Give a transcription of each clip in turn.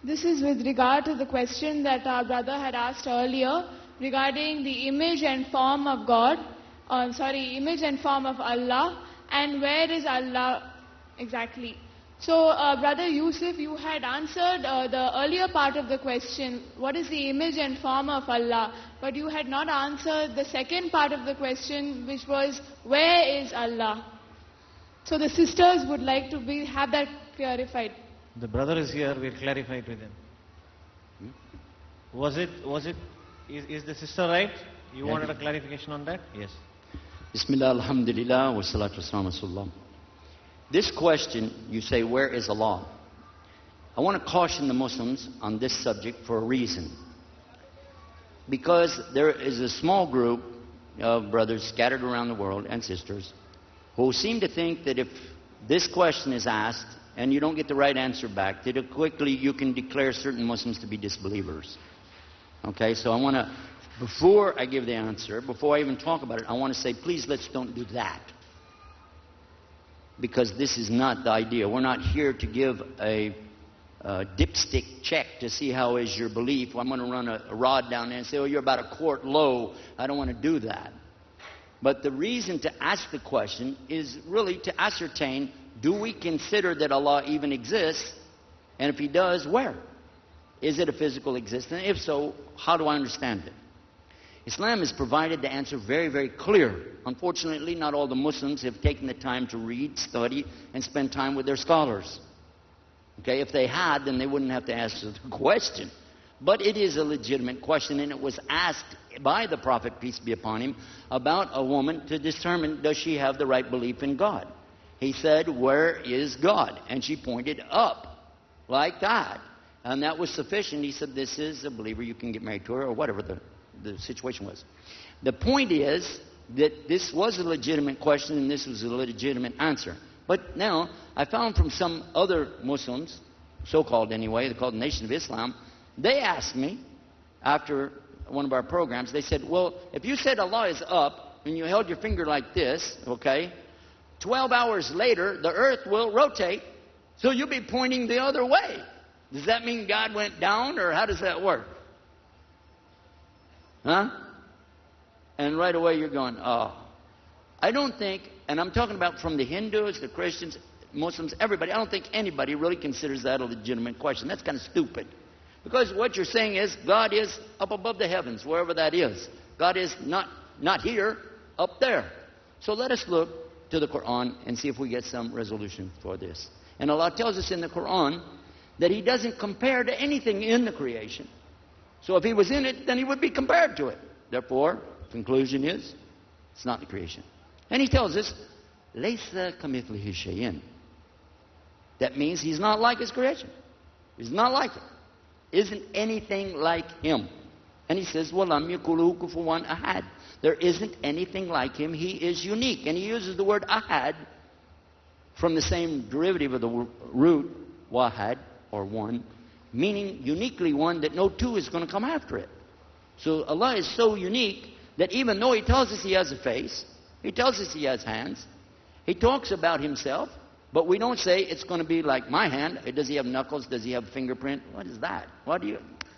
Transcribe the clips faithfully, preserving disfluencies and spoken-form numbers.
This is with regard to the question that our brother had asked earlier regarding the image and form of God, uh, sorry, image and form of Allah, and where is Allah exactly. So, uh, Brother Yusuf, you had answered uh, the earlier part of the question, what is the image and form of Allah? But you had not answered the second part of the question, which was, where is Allah? So the sisters would like to be have that clarified. The brother is here, we'll clarify it with him. Hmm? Was it, was it, is, is the sister right? You yeah, wanted a clarification on that? Yes. Bismillah, alhamdulillah, wa salatu wassalamu ala. This question, you say, where is Allah? I want to caution the Muslims on this subject for a reason. Because there is a small group of brothers scattered around the world and sisters who seem to think that if this question is asked and you don't get the right answer back, that quickly you can declare certain Muslims to be disbelievers. Okay, so I want to, before I give the answer, before I even talk about it, I want to say, please let's don't do that. Because this is not the idea. We're not here to give a, a dipstick check to see how is your belief. I'm going to run a, a rod down there and say, oh, you're about a quart low. I don't want to do that. But the reason to ask the question is really to ascertain, do we consider that Allah even exists? And if He does, where? Is it a physical existence? If so, how do I understand it? Islam has provided the answer very, very clear. Unfortunately, not all the Muslims have taken the time to read, study, and spend time with their scholars. Okay, if they had, then they wouldn't have to ask the question. But it is a legitimate question, and it was asked by the Prophet, peace be upon him, about a woman to determine, does she have the right belief in God? He said, where is God? And she pointed up, like that. And that was sufficient. He said, this is a believer, you can get married to her, or whatever the the situation was. The point is that this was a legitimate question and this was a legitimate answer. But now, I found from some other Muslims, so-called anyway, they're called the Nation of Islam, they asked me, after one of our programs, they said, well, if you said Allah is up, and you held your finger like this, okay, twelve hours later, the earth will rotate, so you'll be pointing the other way. Does that mean God went down, or how does that work? Huh? And right away you're going, oh. I don't think, and I'm talking about from the Hindus, the Christians, Muslims, everybody, I don't think anybody really considers that a legitimate question. That's kind of stupid. Because what you're saying is God is up above the heavens, wherever that is. God is not, not here, up there. So let us look to the Quran and see if we get some resolution for this. And Allah tells us in the Quran that He doesn't compare to anything in the creation. So if He was in it, then He would be compared to it. Therefore, conclusion is, it's not the creation. And He tells us, Laysa kamithlihi shay'in. That means He's not like His creation. He's not like it. Isn't anything like Him. And He says, Walam yakulu kufuwan ahad. There isn't anything like Him. He is unique. And He uses the word ahad from the same derivative of the root, wahad, or one, meaning uniquely one that no two is going to come after it. So Allah is so unique that even though He tells us He has a face, He tells us He has hands, He talks about Himself, but we don't say it's going to be like my hand. Does He have knuckles? Does He have a fingerprint? What is that? What do you...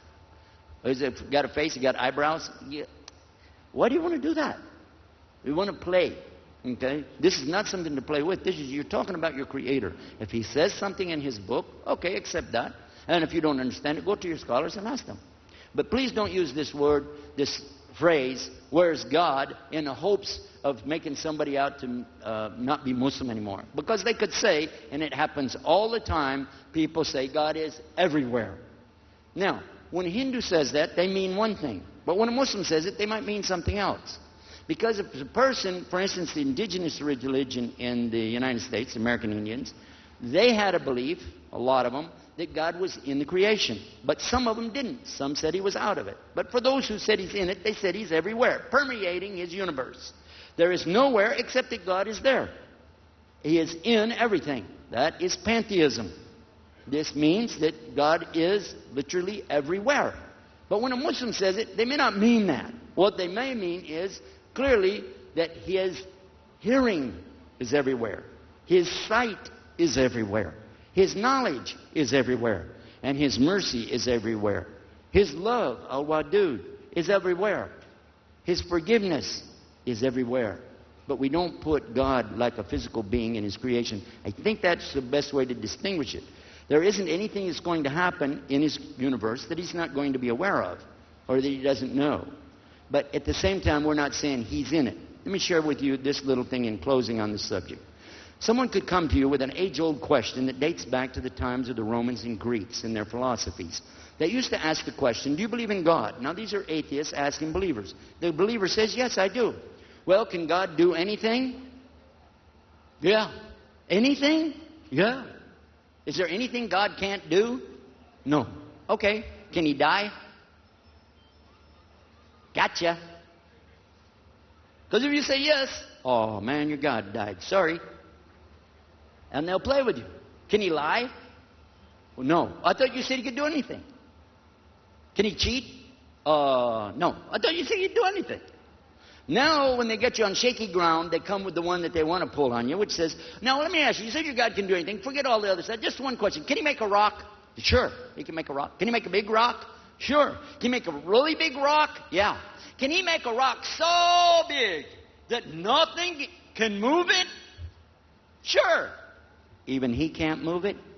Is it got a face? He got eyebrows? Yeah. Why do you want to do that? We want to play. Okay? This is not something to play with. This is, you're talking about your Creator. If He says something in His book, okay, accept that. And if you don't understand it, go to your scholars and ask them. But please don't use this word, this phrase, where's God, in the hopes of making somebody out to uh, not be Muslim anymore. Because they could say, and it happens all the time, people say God is everywhere. Now, when a Hindu says that, they mean one thing. But when a Muslim says it, they might mean something else. Because if a person, for instance, the indigenous religion in the United States, American Indians, they had a belief, a lot of them, that God was in the creation. But some of them didn't. Some said He was out of it. But for those who said He's in it, they said He's everywhere, permeating His universe. There is nowhere except that God is there. He is in everything. That is pantheism. This means that God is literally everywhere. But when a Muslim says it, they may not mean that. What they may mean is clearly that His hearing is everywhere. His sight is everywhere. His knowledge is everywhere. And His mercy is everywhere. His love, al-wadud, is everywhere. His forgiveness is everywhere. But we don't put God like a physical being in His creation. I think that's the best way to distinguish it. There isn't anything that's going to happen in His universe that He's not going to be aware of or that He doesn't know. But at the same time, we're not saying He's in it. Let me share with you this little thing in closing on this subject. Someone could come to you with an age-old question that dates back to the times of the Romans and Greeks and their philosophies. They used to ask the question, do you believe in God? Now, these are atheists asking believers. The believer says, yes, I do. Well, can God do anything? Yeah. Anything? Yeah. Is there anything God can't do? No. Okay. Can He die? Gotcha. Because if you say yes, oh man, your God died. Sorry. And they'll play with you. Can He lie? Well, no. I thought you said He could do anything. Can He cheat? Uh, no. I thought you said He'd do anything. Now, when they get you on shaky ground, they come with the one that they want to pull on you, which says, now let me ask you, you said your God can do anything. Forget all the other stuff. Just one question. Can He make a rock? Sure. He can make a rock. Can He make a big rock? Sure. Can He make a really big rock? Yeah. Can He make a rock so big that nothing can move it? Sure. Even He can't move it?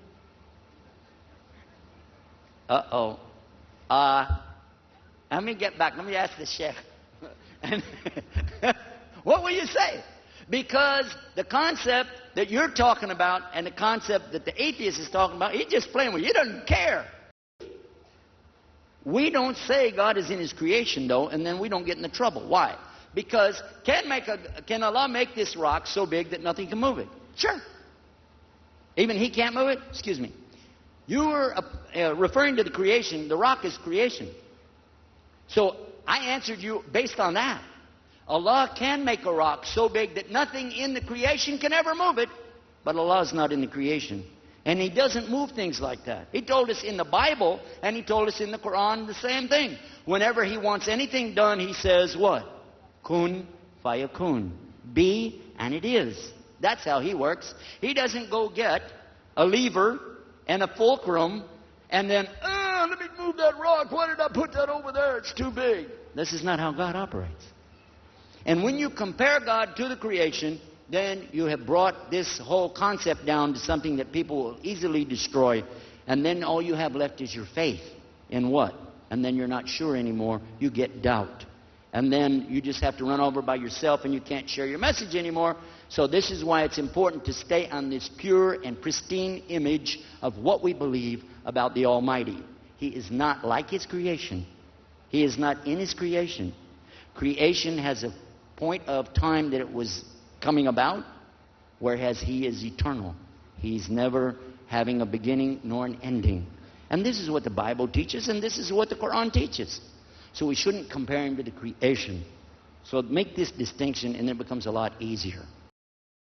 Uh-oh. Uh, let me get back. Let me ask the sheikh. And what will you say? Because the concept that you're talking about and the concept that the atheist is talking about, he's just playing with you. He doesn't care. We don't say God is in His creation, though, and then we don't get into trouble. Why? Because can, make a, can Allah make this rock so big that nothing can move it? Sure. Even He can't move it? Excuse me. You were uh, uh, referring to the creation. The rock is creation. So I answered you based on that. Allah can make a rock so big that nothing in the creation can ever move it, but Allah is not in the creation. And He doesn't move things like that. He told us in the Bible, and He told us in the Quran the same thing. Whenever He wants anything done, He says what? Kun fayakun. Be, and it is. That's how He works. He doesn't go get a lever and a fulcrum and then, oh, let me move that rock. Why did I put that over there? It's too big. This is not how God operates. And when you compare God to the creation, then you have brought this whole concept down to something that people will easily destroy. And then all you have left is your faith in what? And then you're not sure anymore. You get doubt. And then you just have to run over by yourself and you can't share your message anymore. So this is why it's important to stay on this pure and pristine image of what we believe about the Almighty. He is not like His creation. He is not in His creation. Creation has a point of time that it was coming about, whereas He is eternal. He's never having a beginning nor an ending. And this is what the Bible teaches, and this is what the Quran teaches. So we shouldn't compare Him to the creation. So make this distinction, and it becomes a lot easier.